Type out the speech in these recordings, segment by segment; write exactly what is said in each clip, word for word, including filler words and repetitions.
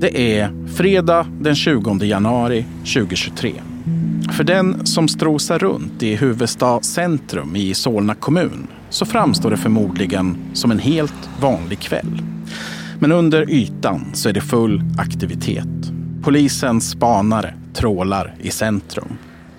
Det är fredag den tjugonde januari tjugohundratjugotre. För den som strosar runt i Huvudsta centrum i Solna kommun så framstår det förmodligen som en helt vanlig kväll. Men under ytan så är det full aktivitet. Polisens spanare trålar i centrum.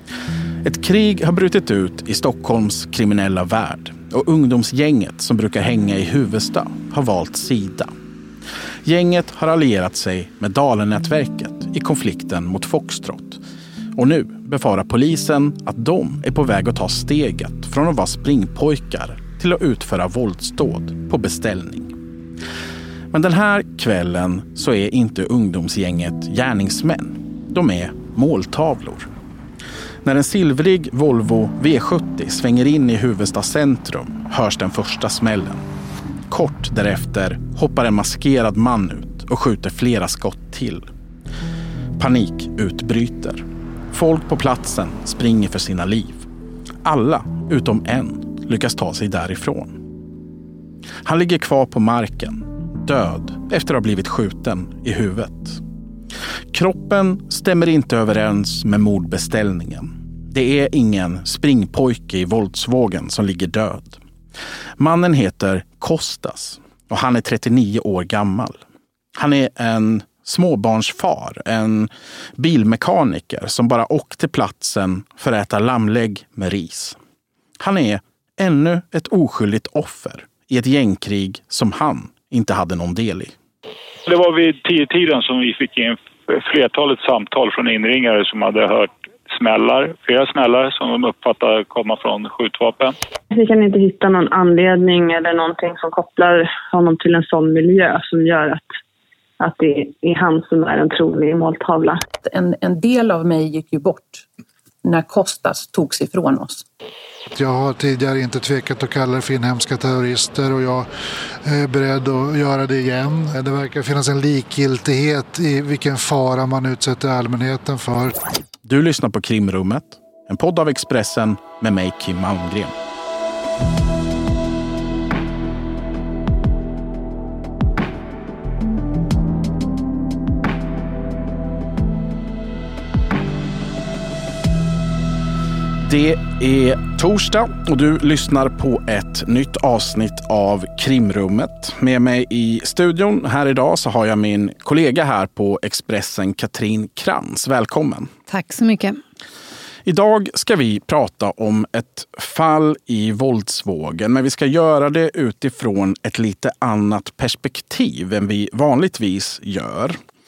Ett krig har brutit ut i Stockholms kriminella värld och ungdomsgänget som brukar hänga i Huvudsta har valt sida. Gänget har allierat sig med Dalen-nätverket i konflikten mot Foxtrot. Och nu befarar polisen att de är på väg att ta steget från att vara springpojkar till att utföra våldsdåd på beställning. Men den här kvällen så är inte ungdomsgänget gärningsmän. De är måltavlor. När en silvrig Volvo V sjuttio svänger in i Huvudsta centrum hörs den första smällen. Kort därefter hoppar en maskerad man ut och skjuter flera skott till. Panik utbryter. Folk på platsen springer för sina liv. Alla utom en lyckas ta sig därifrån. Han ligger kvar på marken, död efter att ha blivit skjuten i huvudet. Kroppen stämmer inte överens med mordbeställningen. Det är ingen springpojke i våldsvågen som ligger död. Mannen heter Kostas och han är trettionio år gammal. Han är en småbarnsfar, en bilmekaniker som bara åkte till platsen för att äta lammlägg med ris. Han är ännu ett oskyldigt offer i ett gängkrig som han inte hade någon del i. Det var vid tio-tiden som vi fick in flertalet samtal från inringare som hade hört smällar, flera smällar som de uppfattar komma från skjutvapen. Vi kan inte hitta någon anledning eller någonting som kopplar honom till en sån miljö som gör att, att det är han som är en trolig måltavla. En, en del av mig gick ju bort när Kostas togs ifrån oss. Jag har tidigare inte tvekat att kalla det för inhemska terrorister och jag är beredd att göra det igen. Det verkar finnas en likgiltighet i vilken fara man utsätter allmänheten för. Du lyssnar på Krimrummet, en podd av Expressen med mig Kim Malmgren. Det är torsdag och du lyssnar på ett nytt avsnitt av Krimrummet. Med mig i studion här idag så har jag min kollega här på Expressen, Katrin Krantz. Välkommen. Tack så mycket. Idag ska vi prata om ett fall i våldsvågen, men vi ska göra det utifrån ett lite annat perspektiv än vi vanligtvis gör.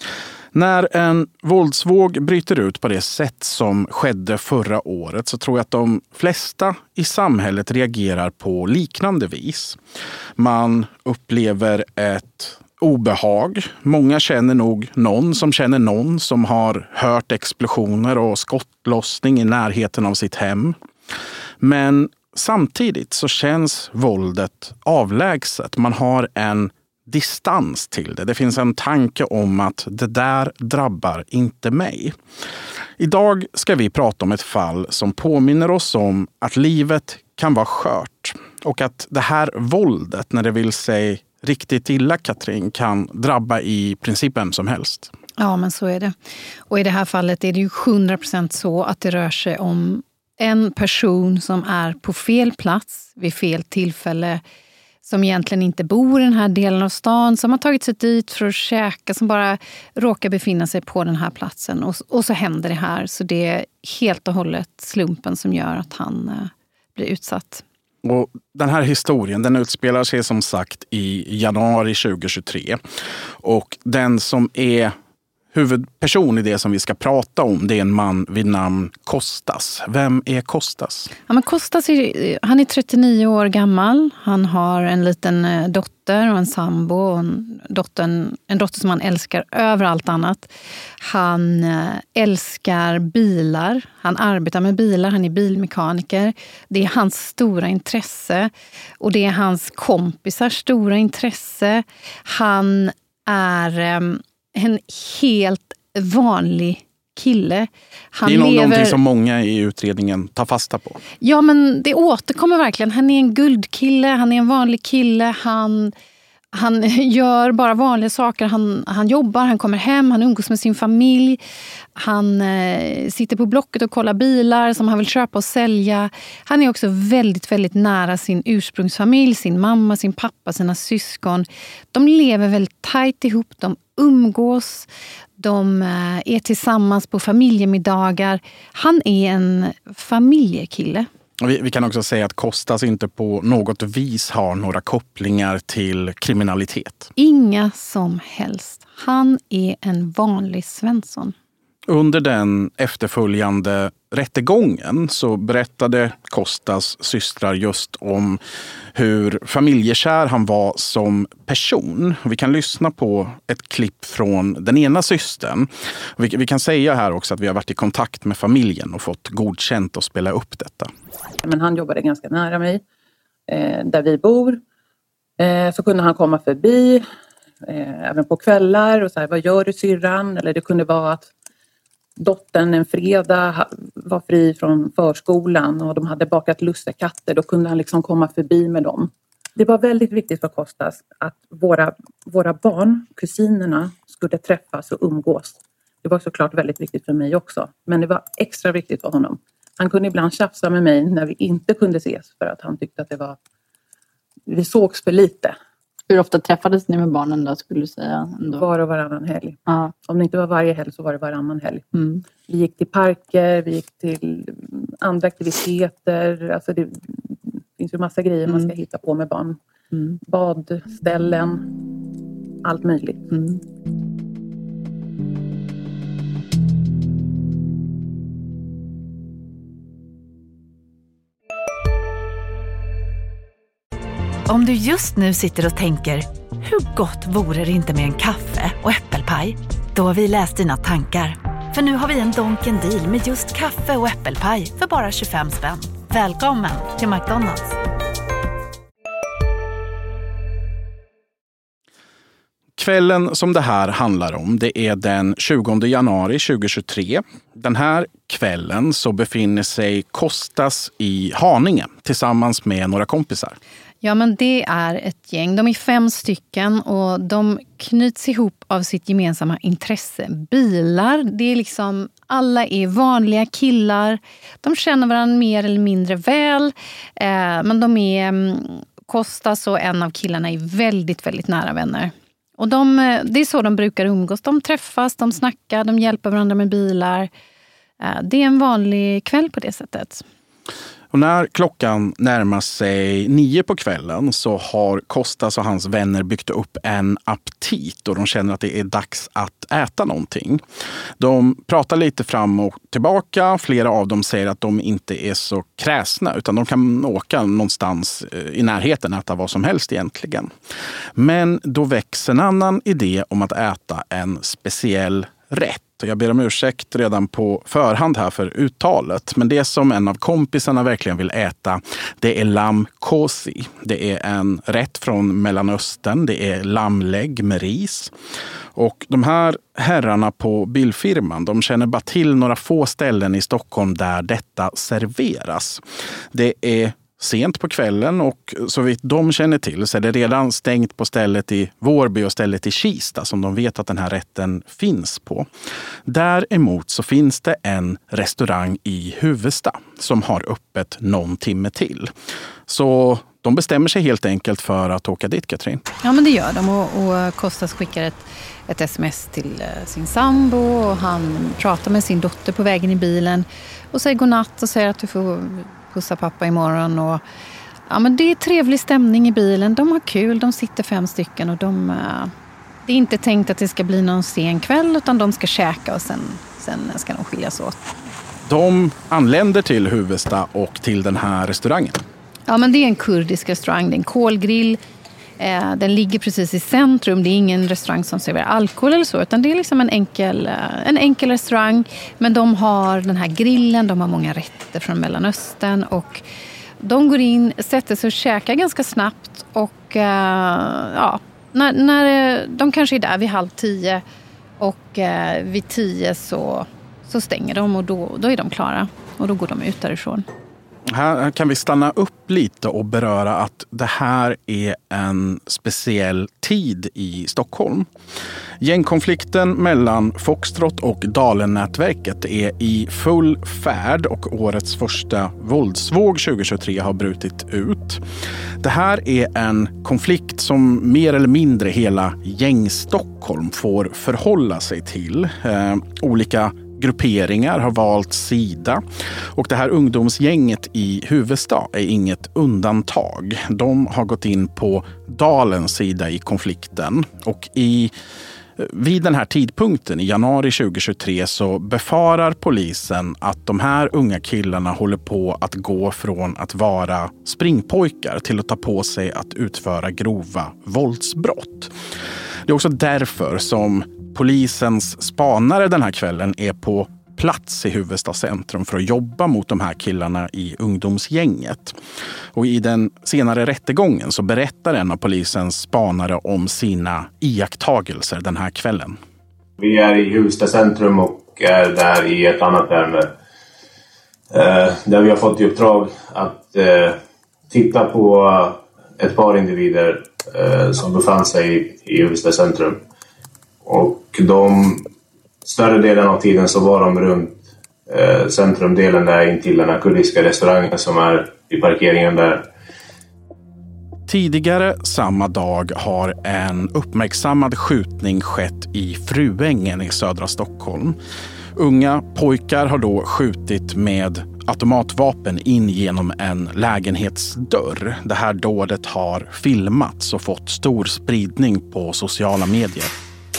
När en våldsvåg bryter ut på det sätt som skedde förra året så tror jag att de flesta i samhället reagerar på liknande vis. Man upplever ett obehag. Många känner nog någon som känner någon som har hört explosioner och skottlossning i närheten av sitt hem. Men samtidigt så känns våldet avlägset. Man har en distans till det. Det finns en tanke om att det där drabbar inte mig. Idag ska vi prata om ett fall som påminner oss om att livet kan vara skört och att det här våldet, när det vill sig riktigt illa, Katrin, kan drabba i princip vem som helst. Ja, men så är det. Och i det här fallet är det ju hundra procent så att det rör sig om en person som är på fel plats vid fel tillfälle, som egentligen inte bor i den här delen av stan, som har tagit sig dit för att käka, som bara råkar befinna sig på den här platsen. Och, och så händer det här. Så det är helt och hållet slumpen som gör att han eh, blir utsatt. Och den här historien, den utspelar sig som sagt i januari tjugohundratjugotre. Och den som är huvudperson i det som vi ska prata om, det är en man vid namn Kostas. Vem är Kostas? Ja, men Kostas är, han är trettionio år gammal. Han har en liten dotter och en sambo. Och en, dottern, en dotter som han älskar över allt annat. Han älskar bilar. Han arbetar med bilar. Han är bilmekaniker. Det är hans stora intresse. Och det är hans kompisars stora intresse. Han är en helt vanlig kille. Han det är lever... någonting som många i utredningen tar fasta på. Ja, men det återkommer verkligen. Han är en guldkille, han är en vanlig kille. Han, Han gör bara vanliga saker. Han, han jobbar, han kommer hem, han umgås med sin familj. Han eh, sitter på Blocket och kollar bilar som han vill köpa och sälja. Han är också väldigt, väldigt nära sin ursprungsfamilj, sin mamma, sin pappa, sina syskon. De lever väldigt tajt ihop, de umgås, de eh, är tillsammans på familjemiddagar. Han är en familjekille. Vi, vi kan också säga att Kostas inte på något vis har några kopplingar till kriminalitet. Inga som helst. Han är en vanlig Svensson. Under den efterföljande rättegången så berättade Kostas systrar just om hur familjekär han var som person. Vi kan lyssna på ett klipp från den ena systern. Vi, vi kan säga här också att vi har varit i kontakt med familjen och fått godkänt att spela upp detta. Men han jobbade ganska nära mig, eh, där vi bor. Eh, så kunde han komma förbi, eh, även på kvällar och säga, vad gör du syrran? Eller det kunde vara att dottern en fredag var fri från förskolan och de hade bakat lussekatter. Då kunde han liksom komma förbi med dem. Det var väldigt viktigt för Kostas att våra, våra barn, kusinerna, skulle träffas och umgås. Det var såklart väldigt viktigt för mig också. Men det var extra viktigt för honom. Han kunde ibland tjafsa med mig när vi inte kunde ses för att han tyckte att det var, vi sågs för lite. Hur ofta träffades ni med barnen då, skulle du säga? Ändå? Var och varannan helg. Ja. Om det inte var varje helg så var det varannan helg. Mm. Vi gick till parker, vi gick till andra aktiviteter. Alltså det finns ju massa grejer mm. man ska hitta på med barn. Mm. Badställen, allt möjligt. Mm. Om du just nu sitter och tänker, hur gott vore det inte med en kaffe och äppelpaj? Då har vi läst dina tankar. För nu har vi en Donken deal med just kaffe och äppelpaj för bara tjugofem spänn. Välkommen till McDonald's. Kvällen som det här handlar om, det är den tjugonde januari tjugohundratjugotre. Den här kvällen så befinner sig Kostas i Haninge tillsammans med några kompisar. Ja, men det är ett gäng. De är fem stycken och de knyts ihop av sitt gemensamma intresse. Bilar, det är liksom, alla är vanliga killar. De känner varandra mer eller mindre väl. Eh, men de är, Kostas och en av killarna är väldigt, väldigt nära vänner. Och de, det är så de brukar umgås. De träffas, de snackar, de hjälper varandra med bilar. Eh, det är en vanlig kväll på det sättet. Och när klockan närmar sig nio på kvällen så har Kostas och hans vänner byggt upp en aptit och de känner att det är dags att äta någonting. De pratar lite fram och tillbaka. Flera av dem säger att de inte är så kräsna utan de kan åka någonstans i närheten och äta vad som helst egentligen. Men då väcks en annan idé om att äta en speciell rätt. Jag ber om ursäkt redan på förhand här för uttalet. Men det som en av kompisarna verkligen vill äta, det är lam kosi. Det är en rätt från Mellanöstern. Det är lammlägg med ris. Och de här herrarna på bilfirman, de känner bara till några få ställen i Stockholm där detta serveras. Det är sent på kvällen och så vitt de känner till så är det redan stängt på stället i Vårby och stället i Kista som de vet att den här rätten finns på. Däremot så finns det en restaurang i Huvudsta som har öppet någon timme till. Så de bestämmer sig helt enkelt för att åka dit, Katrin. Ja, men det gör de och, och Kostas skickar ett, ett sms till sin sambo och han pratar med sin dotter på vägen i bilen och säger godnatt och säger att du får pussa pappa imorgon. Och, ja, men det är trevlig stämning i bilen. De har kul, de sitter fem stycken och de, det är inte tänkt att det ska bli någon sen kväll utan de ska käka och sen, sen ska de skiljas åt. De anländer till Huvudsta och till den här restaurangen. Ja, men det är en kurdisk restaurang, det är en kolgrill. Eh, den ligger precis i centrum. Det är ingen restaurang som serverar alkohol eller så utan det är liksom en enkel, en enkel restaurang. Men de har den här grillen, de har många rätter från Mellanöstern och de går in, sätter sig och käkar ganska snabbt och eh, ja, när, när de kanske är där vid halv tio och eh, vid tio så, så stänger de och då, då är de klara och då går de ut därifrån. Här kan vi stanna upp lite och beröra att det här är en speciell tid i Stockholm. Gängkonflikten mellan Foxtrot och Dalen-nätverket är i full färd och årets första våldsvåg tjugohundratjugotre har brutit ut. Det här är en konflikt som mer eller mindre hela gäng-Stockholm får förhålla sig till. Eh, olika grupperingar har valt sida och det här ungdomsgänget i Huvudsta är inget undantag. De har gått in på Dalens sida i konflikten och i vid den här tidpunkten i januari tjugohundratjugotre så befarar polisen att de här unga killarna håller på att gå från att vara springpojkar till att ta på sig att utföra grova våldsbrott. Det är också därför som polisens spanare den här kvällen är på plats i Huvudsta centrum för att jobba mot de här killarna i ungdomsgänget. Och i den senare rättegången så berättar en av polisens spanare om sina iakttagelser den här kvällen. Vi är i Huvudsta centrum och är där i ett annat ärende. Eh, där vi har fått i uppdrag att eh, titta på ett par individer eh, som befann sig i Huvudsta centrum. Och de större delen av tiden så var de runt eh, centrumdelen där intill den här kurdiska restaurangen som är i parkeringen där. Tidigare samma dag har en uppmärksammad skjutning skett i Fruängen i södra Stockholm. Unga pojkar har då skjutit med automatvapen in genom en lägenhetsdörr. Det här dådet har filmats och fått stor spridning på sociala medier.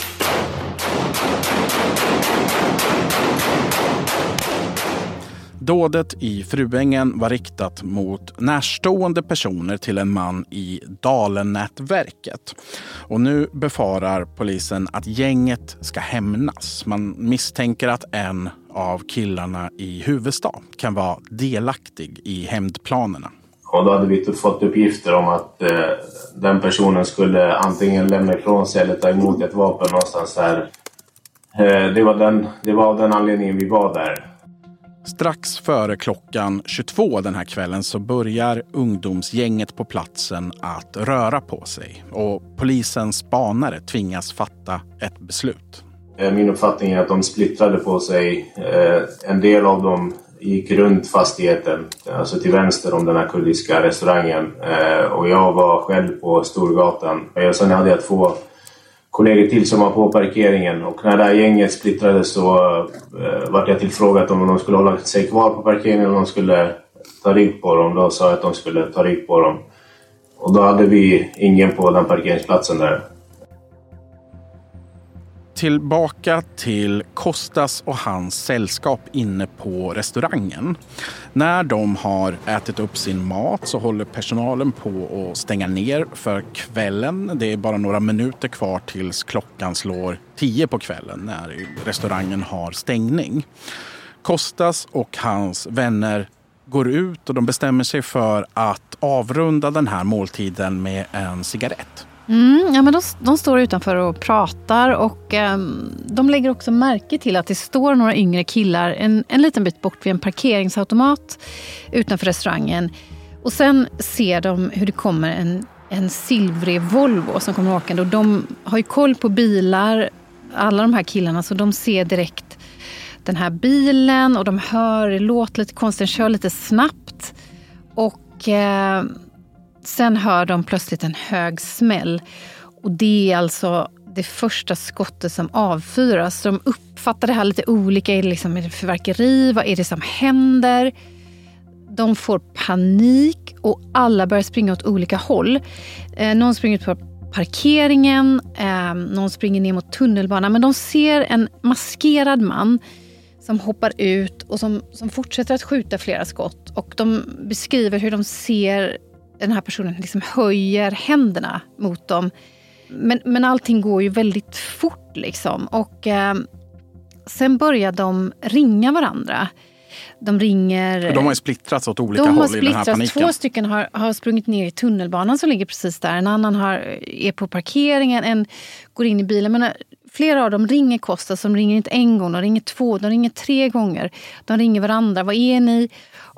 Dådet i Fruängen var riktat mot närstående personer till en man i Dalen-nätverket. Och nu befarar polisen att gänget ska hämnas. Man misstänker att en av killarna i Huvudsta kan vara delaktig i hämndplanerna. Och då hade vi fått uppgifter om att eh, den personen skulle antingen lämna ifrån sig eller ta emot ett vapen någonstans där. Eh, det var den, det var av den anledningen vi var där. Strax före klockan tjugotvå den här kvällen så börjar ungdomsgänget på platsen att röra på sig. Och polisens spanare tvingas fatta ett beslut. Min uppfattning är att de splittrade på sig. En del av dem gick runt fastigheten, alltså till vänster om den här kurdiska restaurangen. Och jag var själv på Storgatan. Och sen hade jag två kollegor till som var på parkeringen, och när det här gänget splittrades så eh, var jag tillfrågat om de skulle hålla sig kvar på parkeringen eller om de skulle ta rygg på dem. Då sa jag att de skulle ta rygg på dem. Och då hade vi ingen på den parkeringsplatsen där. Tillbaka till Kostas och hans sällskap inne på restaurangen. När de har ätit upp sin mat så håller personalen på att stänga ner för kvällen. Det är bara några minuter kvar tills klockan slår tio på kvällen när restaurangen har stängning. Kostas och hans vänner går ut och de bestämmer sig för att avrunda den här måltiden med en cigarett. Mm, ja, men de, de står utanför och pratar och eh, de lägger också märke till att det står några yngre killar en, en liten bit bort vid en parkeringsautomat utanför restaurangen. Och sen ser de hur det kommer en, en silvrig Volvo som kommer åkande, och de har ju koll på bilar, alla de här killarna, så de ser direkt den här bilen och de hör, det låter lite konstigt, den kör lite snabbt och eh, sen hör de plötsligt en hög smäll. Och det är alltså det första skottet som avfyras. Så de uppfattar det här lite olika. Är det liksom ett förverkeri? Vad är det som händer? De får panik och alla börjar springa åt olika håll. Eh, någon springer ut på parkeringen. Eh, någon springer ner mot tunnelbanan. Men de ser en maskerad man som hoppar ut och som, som fortsätter att skjuta flera skott. Och de beskriver hur de ser den här personen liksom höjer händerna mot dem. Men, men allting går ju väldigt fort liksom. Och eh, sen börjar de ringa varandra. De ringer... De har ju splittrats åt olika de håll i den här paniken. Två stycken har, har sprungit ner i tunnelbanan som ligger precis där. En annan har, är på parkeringen. En går in i bilen. Men flera av dem ringer Kostas, som ringer inte en gång. De ringer två, de ringer tre gånger. De ringer varandra. Vad är ni? Och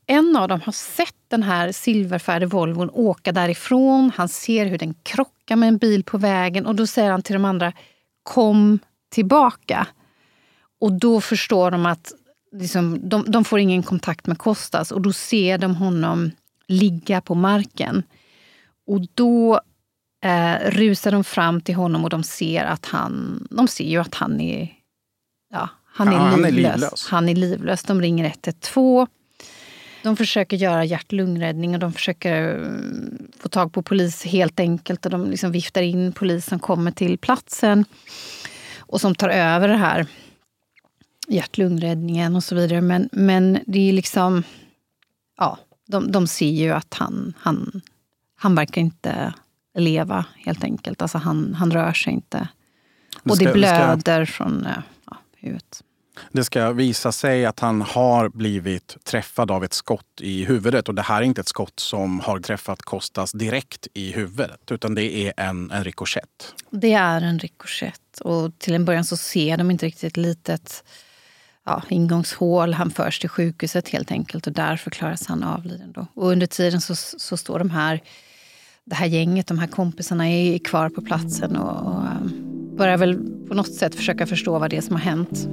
en av dem har sett den här silverfärgade Volvon åka därifrån. Han ser hur den krockar med en bil på vägen. Och då säger han till de andra, kom tillbaka. Och då förstår de att liksom, de, de får ingen kontakt med Kostas. Och då ser de honom ligga på marken. Och då eh, rusar de fram till honom och de ser att han, de ser ju att han är, ja, han är, ja, livlös. Han är livlös. Han är livlös. De ringer ett ett två. De försöker göra hjärt-lungräddning och de försöker få tag på polis helt enkelt. Och de liksom viftar in polis som kommer till platsen och som tar över det här hjärt-lungräddningen och så vidare. Men, men det är liksom, ja, de, de ser ju att han, han, han verkar inte leva helt enkelt. Alltså han, han rör sig inte. Och det, ska, det blöder ska... från ja, huvudet. Det ska visa sig att han har blivit träffad av ett skott i huvudet. Och det här är inte ett skott som har träffat Kostas direkt i huvudet. Utan det är en, en rikoschett. Det är en rikoschett. Och till en början så ser de inte riktigt ett litet ja, ingångshål. Han förs till sjukhuset helt enkelt. Och där förklaras han avliden då. Och under tiden så, så står de här, det här gänget, de här kompisarna är kvar på platsen. Och, och börjar väl på något sätt försöka förstå vad det är som har hänt.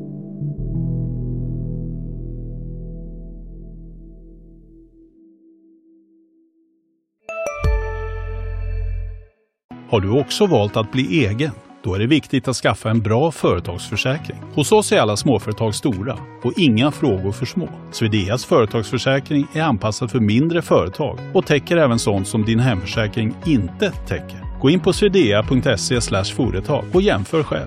Har du också valt att bli egen? Då är det viktigt att skaffa en bra företagsförsäkring. Hos oss är alla småföretag stora och inga frågor för små. Swedeas företagsförsäkring är anpassad för mindre företag och täcker även sånt som din hemförsäkring inte täcker. Gå in på swedea punkt se slash företag och jämför själv.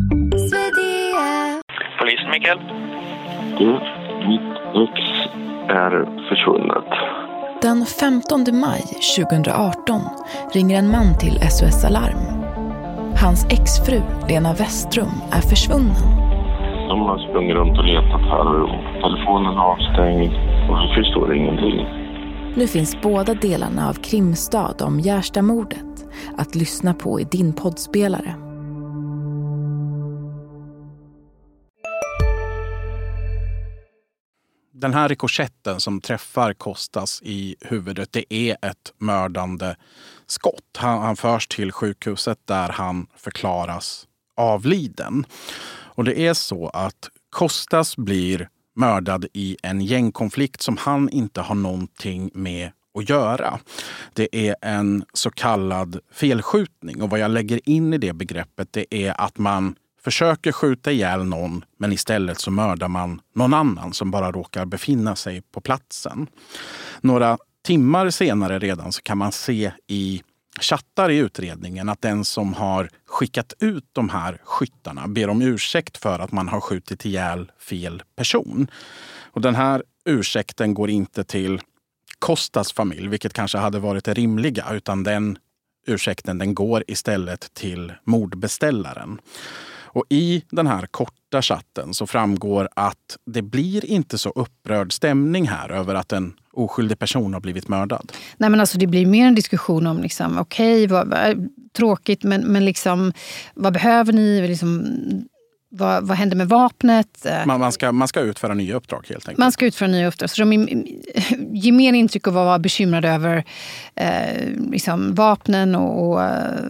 Polis Mikael. Du, mitt ex är försvunnet. Den femtonde maj tjugohundraarton ringer en man till S O S Alarm. Hans exfru, Lena Westrum, är försvunnen. De har sprungit runt och letat här och telefonen är avstängd och vi förstår ingenting. Nu finns båda delarna av Krimstad om Gärstamordet att lyssna på i din poddspelare. Den här rikoschetten som träffar Kostas i huvudet, det är ett mördande skott. Han, han förs till sjukhuset där han förklaras avliden. Och det är så att Kostas blir mördad i en gängkonflikt som han inte har någonting med att göra. Det är en så kallad felskjutning. Och vad jag lägger in i det begreppet, det är att man försöker skjuta ihjäl någon, men istället så mördar man någon annan som bara råkar befinna sig på platsen. Några timmar senare redan så kan man se i chattar i utredningen att den som har skickat ut de här skyttarna ber om ursäkt för att man har skjutit ihjäl fel person. Och den här ursäkten går inte till Kostas familj, vilket kanske hade varit det rimliga, utan den ursäkten den går istället till mordbeställaren. Och i den här korta chatten så framgår att det blir inte så upprörd stämning här över att en oskyldig person har blivit mördad. Nej, men alltså det blir mer en diskussion om liksom, okej, okay, vad, vad, tråkigt, men, men liksom, vad behöver ni? Liksom, vad, vad händer med vapnet? Man, man, ska, man ska utföra nya uppdrag helt enkelt. Man ska utföra nya uppdrag. Så de ger mer intryck av att vara bekymrade över eh, liksom, vapnen och, och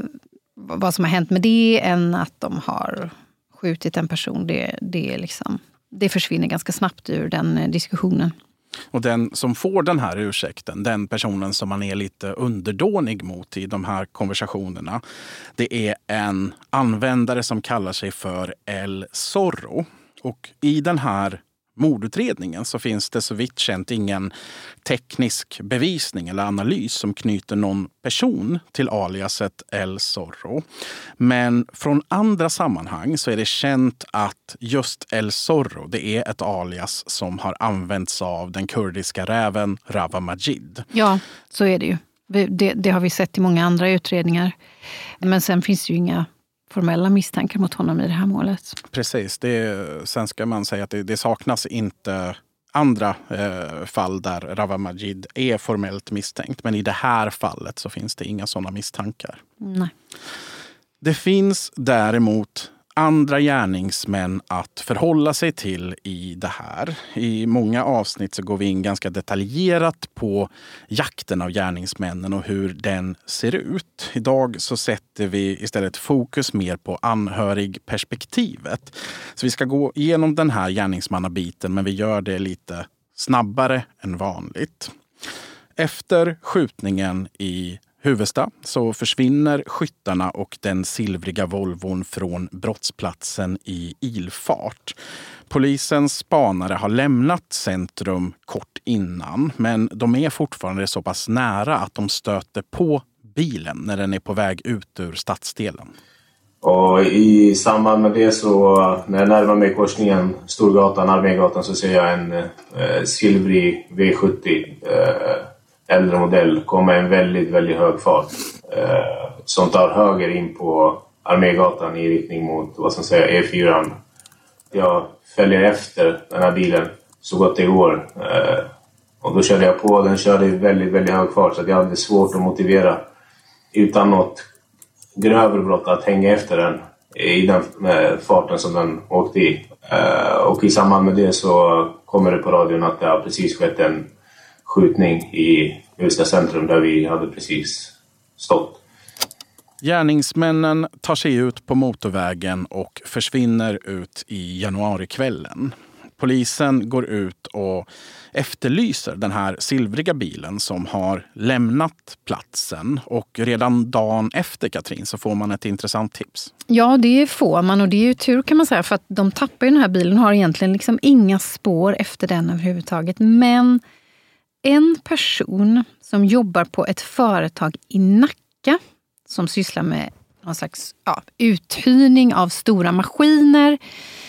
vad som har hänt med det än att de har skjutit en person. Det, det, liksom, det försvinner ganska snabbt ur den diskussionen. Och den som får den här ursäkten, den personen som man är lite underdånig mot i de här konversationerna, det är en användare som kallar sig för El Zorro. Och i den här mordutredningen så finns det så vitt känt ingen teknisk bevisning eller analys som knyter någon person till aliaset El Zorro. Men från andra sammanhang så är det känt att just El Zorro, det är ett alias som har använts av den kurdiska räven Rawa Majid. Ja, så är det ju. Det, det har vi sett i många andra utredningar. Men sen finns det ju inga formella misstankar mot honom i det här målet. Precis. Det, sen ska man säga att det, det saknas inte andra eh, fall där Rawa Majid är formellt misstänkt. Men i det här fallet så finns det inga sådana misstankar. Nej. Det finns däremot andra gärningsmän att förhålla sig till i det här. I många avsnitt så går vi in ganska detaljerat på jakten av gärningsmännen och hur den ser ut. Idag så sätter vi istället fokus mer på anhörigperspektivet. Så vi ska gå igenom den här gärningsmannabiten, men vi gör det lite snabbare än vanligt. Efter skjutningen i Huvudsta så försvinner skyttarna och den silvriga Volvon från brottsplatsen i ilfart. Polisens spanare har lämnat centrum kort innan, men de är fortfarande så pass nära att de stöter på bilen när den är på väg ut ur stadsdelen. Och i samband med det så när jag närmar mig korsningen Storgatan, Armégatan, så ser jag en eh, silvrig V sjuttio eh, äldre modell komma en väldigt, väldigt hög fart. Eh, som tar höger in på Armégatan i riktning mot vad som säger E fyra. Jag följer efter den här bilen så gott det går. Eh, och då körde jag på, den körde i väldigt, väldigt hög fart så att jag hade svårt att motivera utan något grövre brott att hänga efter den i den farten som den åkte i. Eh, och i samband med det så kommer det på radion att det har precis skett en skjutning i Huvudsta centrum där vi hade precis stått. Gärningsmännen tar sig ut på motorvägen och försvinner ut i januarikvällen. Polisen går ut och efterlyser den här silvriga bilen som har lämnat platsen. Och redan dagen efter, Katrin, så får man ett intressant tips. Ja, det får man, och det är ju tur kan man säga, för att de tappar ju den här bilen och har egentligen liksom inga spår efter den överhuvudtaget. Men en person som jobbar på ett företag i Nacka som sysslar med någon slags ja, uthyrning av stora maskiner,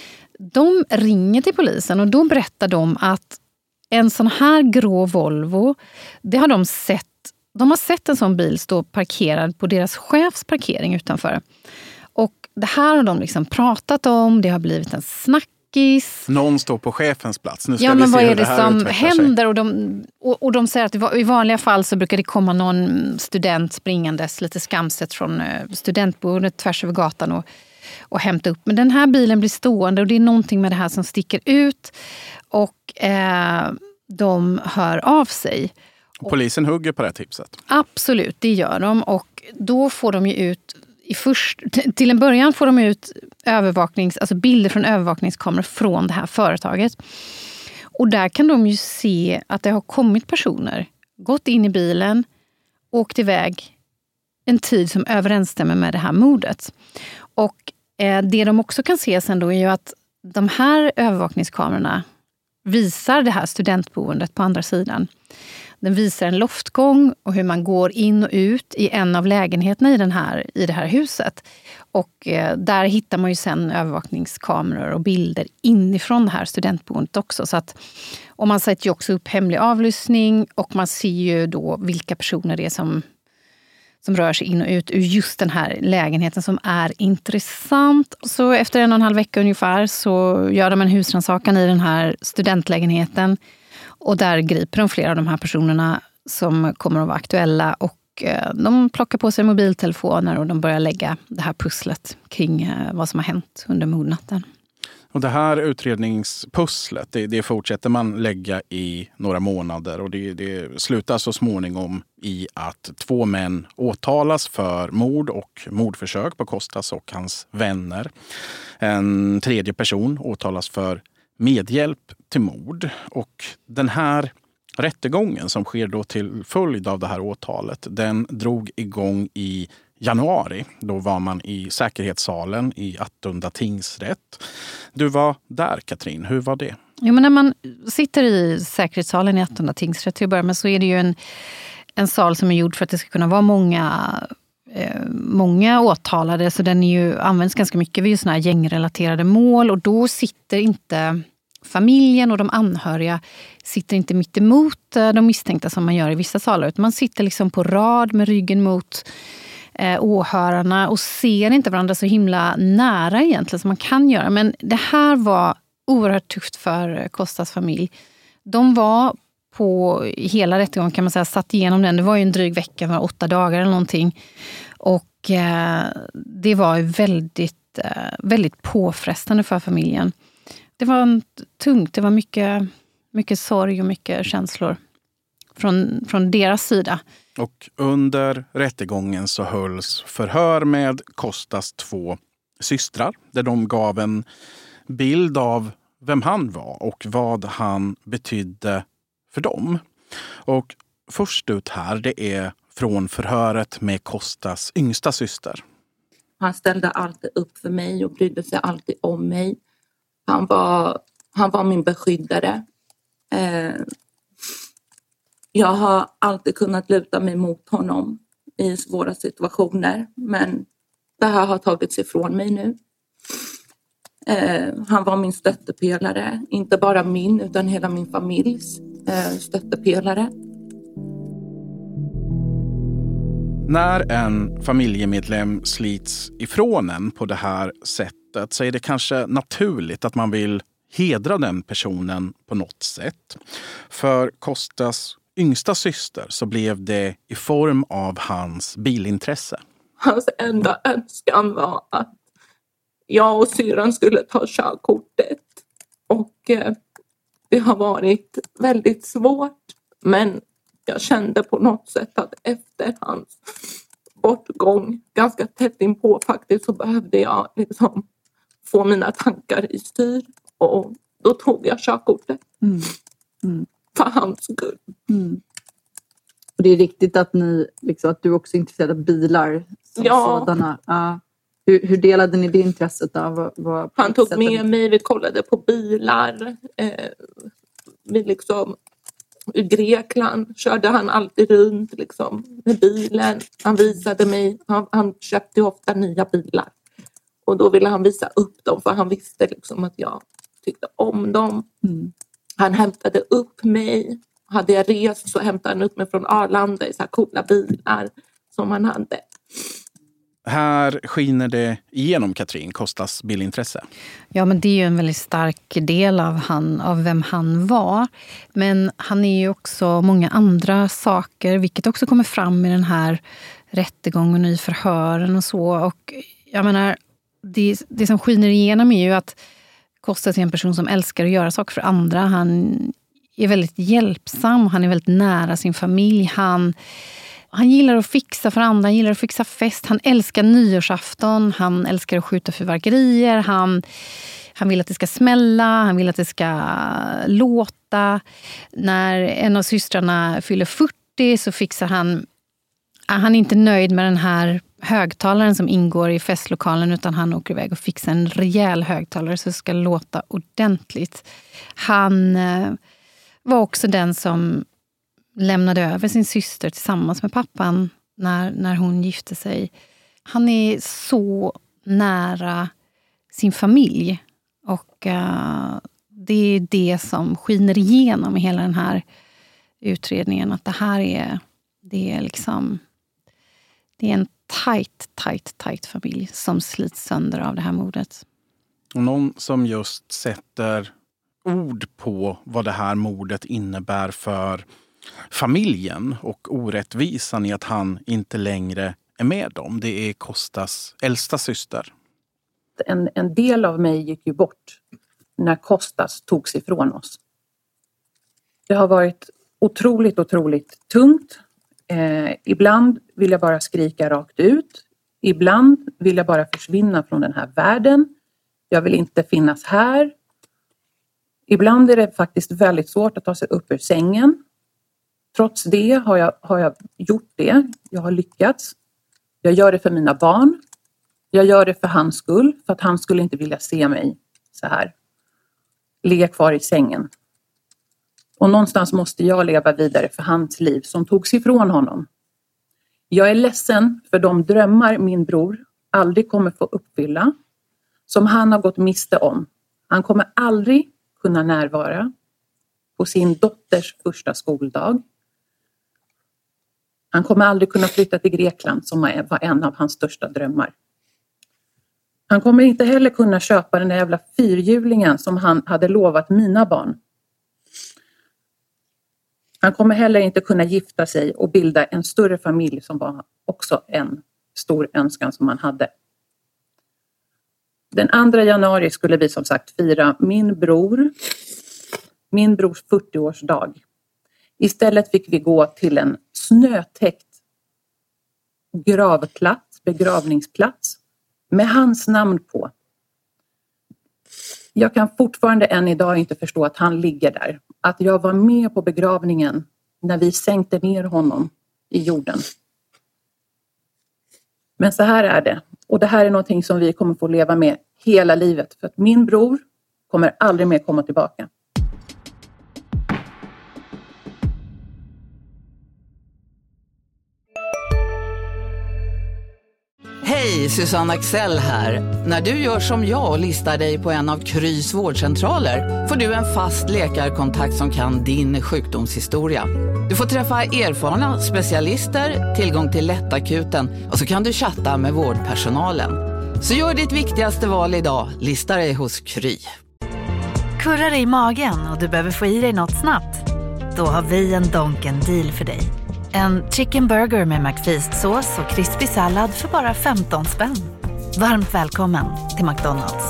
de ringer till polisen och då berättar de att en sån här grå Volvo, det har de sett, de har sett en sån bil stå parkerad på deras chefs parkering utanför. Och det här har de liksom pratat om, det har blivit en snackis. Någon står på chefens plats. Nu ska ja, vi men se vad är hur det, det här som utvecklar händer? sig. Och de, och, och de säger att i vanliga fall så brukar det komma någon student springandes lite skamset från studentboendet tvärs över gatan och, och hämta upp. Men den här bilen blir stående och det är någonting med det här som sticker ut. Och eh, de hör av sig. Och polisen hugger på det här tipset. Absolut, det gör de. Och då får de ju ut, i först, till en början får de ut övervaknings, alltså bilder från övervakningskameror från det här företaget. Och där kan de ju se att det har kommit personer, gått in i bilen, åkt iväg en tid som överensstämmer med det här mordet. Och eh, det de också kan se sen då är ju att de här övervakningskamerorna visar det här studentboendet på andra sidan. Den visar en loftgång och hur man går in och ut i en av lägenheterna i, den här, i det här huset. Och eh, där hittar man ju sen övervakningskameror och bilder inifrån det här studentboendet också. Så att, och man sätter ju också upp hemlig avlyssning och man ser ju då vilka personer det är som, som rör sig in och ut ur just den här lägenheten som är intressant. Så efter en och en halv vecka ungefär så gör de en husrannsakan i den här studentlägenheten. Och där griper de flera av de här personerna som kommer att vara aktuella och de plockar på sig mobiltelefoner och de börjar lägga det här pusslet kring vad som har hänt under mordnatten. Och det här utredningspusslet, det, det fortsätter man lägga i några månader och det, det slutar så småningom i att två män åtalas för mord och mordförsök på Kostas och hans vänner. En tredje person åtalas för medhjälp till mord, och den här rättegången som sker då till följd av det här åtalet, den drog igång i januari. Då var man i säkerhetssalen i Attunda tingsrätt. Du var där, Katrin. Hur var det? Jo, men när man sitter i säkerhetssalen i Attunda tingsrätt till att börja med så är det ju en, en sal som är gjord för att det ska kunna vara många många åtalade, så den är ju, används ganska mycket vid såna här gängrelaterade mål, och då sitter inte familjen och de anhöriga sitter inte mitt emot de misstänkta som man gör i vissa salar, utan man sitter liksom på rad med ryggen mot eh, åhörarna och ser inte varandra så himla nära egentligen som man kan göra. Men det här var oerhört tufft för Kostas familj. De var på hela rättegången kan man säga satt igenom den. Det var ju en dryg vecka, var åtta dagar eller någonting. Och eh, det var väldigt väldigt, väldigt påfrestande för familjen. Det var tungt, det var mycket, mycket sorg och mycket känslor från, från deras sida. Och under rättegången så hölls förhör med Kostas två systrar, där de gav en bild av vem han var och vad han betydde för dem. Och först ut här, det är från förhöret med Kostas yngsta syster. Han ställde alltid upp för mig och brydde sig alltid om mig. Han var, han var min beskyddare. Eh, jag har alltid kunnat luta mig mot honom i svåra situationer. Men det här har tagits ifrån mig nu. Eh, han var min stöttepelare. Inte bara min utan hela min familjs eh, stöttepelare. När en familjemedlem slits ifrån en på det här sättet så är det kanske naturligt att man vill hedra den personen på något sätt. För Kostas yngsta syster så blev det i form av hans bilintresse. Hans enda önskan var att jag och syrran skulle ta körkortet. Och eh, det har varit väldigt svårt. Men jag kände på något sätt att efter hans bortgång, ganska tätt inpå faktiskt, så behövde jag liksom få mina tankar i styr. Och då tog jag körkortet. Mm. Mm. För hans skull. Mm. Och det är riktigt att, ni, liksom, att du också är intresserad av bilar som ja. sådana. Ja. Hur, hur delade ni det intresset av? Vad, vad Han tog med mig, vi kollade på bilar. Eh, vi liksom... I Grekland körde han alltid runt liksom, med bilen. Han visade mig, han, han köpte ofta nya bilar. Och då ville han visa upp dem för han visste liksom att jag tyckte om dem. Mm. Han hämtade upp mig. Hade jag rest så hämtade han upp mig från Arlanda i så här coola bilar som han hade. Här skiner det igenom Katrin Kostas bilintresse. Ja, men det är ju en väldigt stark del av, han, av vem han var. Men han är ju också många andra saker, vilket också kommer fram i den här rättegången och i förhören och så. Och jag menar, det, det som skiner igenom är ju att Kostas är en person som älskar att göra saker för andra. Han är väldigt hjälpsam, han är väldigt nära sin familj, han... Han gillar att fixa för andra, han gillar att fixa fest. Han älskar nyårsafton, han älskar att skjuta fyrverkerier. Han, han vill att det ska smälla, han vill att det ska låta. När en av systrarna fyller fyrtio så fixar han... Han är inte nöjd med den här högtalaren som ingår i festlokalen, utan han åker iväg och fixar en rejäl högtalare så det ska låta ordentligt. Han eh, var också den som lämnade över sin syster tillsammans med pappan när, när hon gifte sig. Han är så nära sin familj. Och uh, det är det som skiner igenom i hela den här utredningen. Att det här är, det är liksom... Det är en tajt, tajt, tajt familj som slits sönder av det här mordet. Och någon som just sätter ord på vad det här mordet innebär för familjen och orättvisan i att han inte längre är med dem. Det är Kostas äldsta syster. En, en del av mig gick ju bort när Kostas togs ifrån oss. Det har varit otroligt, otroligt tungt. Eh, ibland vill jag bara skrika rakt ut. Ibland vill jag bara försvinna från den här världen. Jag vill inte finnas här. Ibland är det faktiskt väldigt svårt att ta sig upp ur sängen. Trots det har jag, har jag gjort det. Jag har lyckats. Jag gör det för mina barn. Jag gör det för hans skull. För att han skulle inte vilja se mig så här. Ligga kvar i sängen. Och någonstans måste jag leva vidare för hans liv som togs ifrån honom. Jag är ledsen för de drömmar min bror aldrig kommer få uppfylla. Som han har gått miste om. Han kommer aldrig kunna närvara på sin dotters första skoldag. Han kommer aldrig kunna flytta till Grekland som var en av hans största drömmar. Han kommer inte heller kunna köpa den där jävla fyrhjulingen som han hade lovat mina barn. Han kommer heller inte kunna gifta sig och bilda en större familj som var också en stor önskan som han hade. Den andra januari skulle vi som sagt fira min bror, min brors fyrtioårsdag. Istället fick vi gå till en snötäckt gravplats, begravningsplats med hans namn på. Jag kan fortfarande än idag inte förstå att han ligger där. Att jag var med på begravningen när vi sänkte ner honom i jorden. Men så här är det. Och det här är någonting som vi kommer få leva med hela livet. För att min bror kommer aldrig mer komma tillbaka. Hej, Susanne Axel här. När du gör som jag och listar dig på en av Krys vårdcentraler får du en fast läkarkontakt som kan din sjukdomshistoria. Du får träffa erfarna specialister, tillgång till lättakuten och så kan du chatta med vårdpersonalen. Så gör ditt viktigaste val idag, listar dig hos Kry. Kurrar dig i magen och du behöver få i dig något snabbt? Då har vi en Donken deal för dig. En chicken burger med McFeast-sås och krispig sallad för bara femton spänn. Varmt välkommen till McDonald's.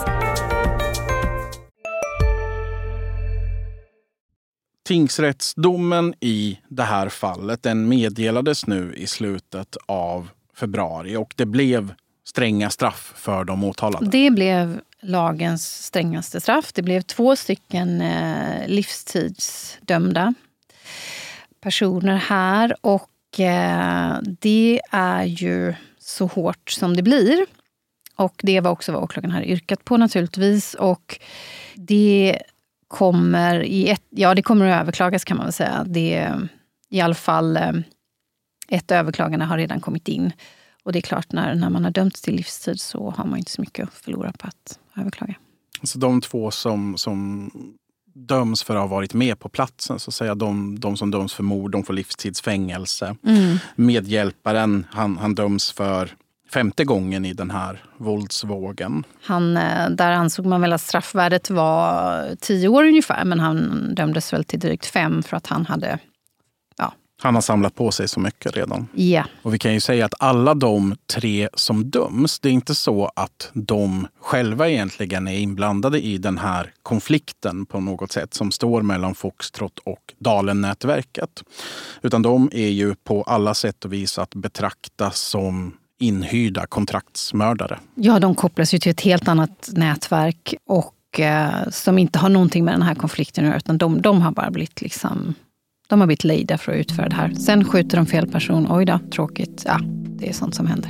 Tingsrättsdomen i det här fallet, den meddelades nu i slutet av februari och det blev stränga straff för de åtalade. Det blev lagens strängaste straff. Det blev två stycken eh, livstidsdömda personer här och eh, det är ju så hårt som det blir. Och det var också vad åklagaren hade yrkat på naturligtvis och det kommer i ett, ja det kommer att överklagas kan man väl säga. Det i alla fall eh, ett överklagande har redan kommit in och det är klart när, när man har dömts till livstid så har man inte så mycket att förlora på att överklaga. Så de två som, som döms för att ha varit med på platsen, så att säga, de, de som döms för mord, de får livstidsfängelse. Mm. Medhjälparen, han, han döms för femte gången i den här våldsvågen. Han, där ansåg man väl att straffvärdet var tio år ungefär, men han dömdes väl till drygt fem för att han hade... Ja. Han har samlat på sig så mycket redan. Ja. Och vi kan ju säga att alla de tre som döms, det är inte så att de själva egentligen är inblandade i den här konflikten på något sätt som står mellan Foxtrot och Dalen-nätverket. Utan de är ju på alla sätt och vis att betrakta som inhyrda kontraktsmördare. Ja, de kopplas ju till ett helt annat nätverk och eh, som inte har någonting med den här konflikten att göra, utan de, de har bara blivit liksom... De har blivit lejda för att utföra det här. Sen skjuter de fel person. Oj då, tråkigt. Ja, det är sånt som händer.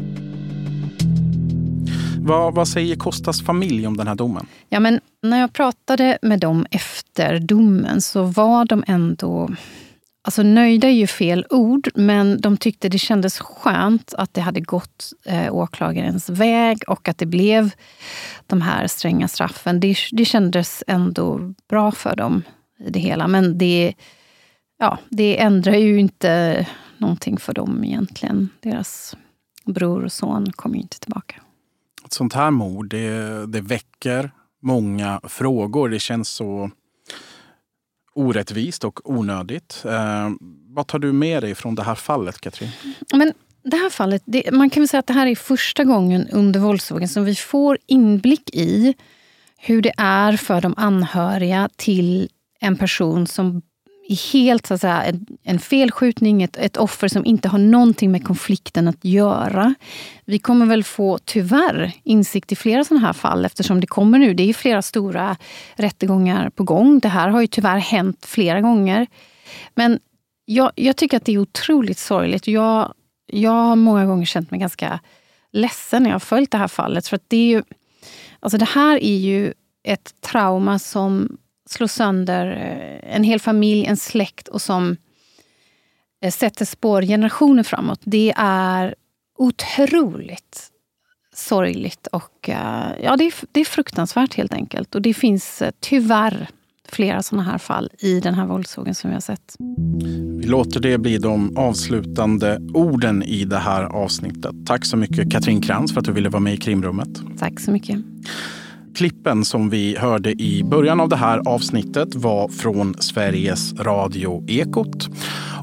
Vad, vad säger Kostas familj om den här domen? Ja, men när jag pratade med dem efter domen så var de ändå... Alltså nöjda är ju fel ord, men de tyckte det kändes skönt att det hade gått eh, åklagarens väg och att det blev de här stränga straffen. Det, det kändes ändå bra för dem i det hela, men det... Ja, det ändrar ju inte någonting för dem egentligen. Deras bror och son kommer ju inte tillbaka. Ett sånt här mord, det, det väcker många frågor. Det känns så orättvist och onödigt. Eh, vad tar du med dig från det här fallet, Katrin? Men det här fallet, det, man kan väl säga att det här är första gången under våldsvågen som vi får inblick i hur det är för de anhöriga till en person som är helt så att säga, en, en felskjutning, ett, ett offer som inte har någonting med konflikten att göra. Vi kommer väl få tyvärr insikt i flera sådana här fall eftersom det kommer nu, det är flera stora rättegångar på gång. Det här har ju tyvärr hänt flera gånger. Men jag, jag tycker att det är otroligt sorgligt. Jag, jag har många gånger känt mig ganska ledsen när jag har följt det här fallet. För att det är ju, alltså det här är ju ett trauma som slår sönder en hel familj, en släkt och som sätter spår generationer framåt. Det är otroligt sorgligt och ja, det är, det är fruktansvärt helt enkelt. Och det finns tyvärr flera sådana här fall i den här våldsvågen som vi har sett. Vi låter det bli de avslutande orden i det här avsnittet. Tack så mycket Katrin Krantz för att du ville vara med i Krimrummet. Tack så mycket. Klippen som vi hörde i början av det här avsnittet var från Sveriges Radio Ekot.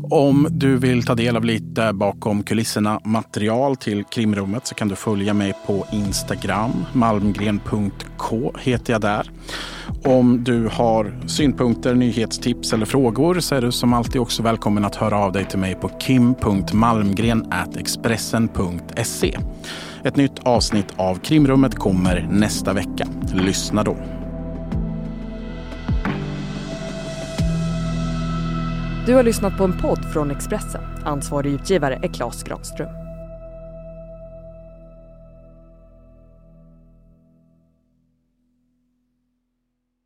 Om du vill ta del av lite bakom kulisserna material till Krimrummet så kan du följa mig på Instagram. malmgren punkt k heter jag där. Om du har synpunkter, nyhetstips eller frågor så är du som alltid också välkommen att höra av dig till mig på kim punkt malmgren snabel-a expressen punkt se. Ett nytt avsnitt av Krimrummet kommer nästa vecka. Lyssna då. Du har lyssnat på en podd från Expressen. Ansvarig utgivare är Claes Granström.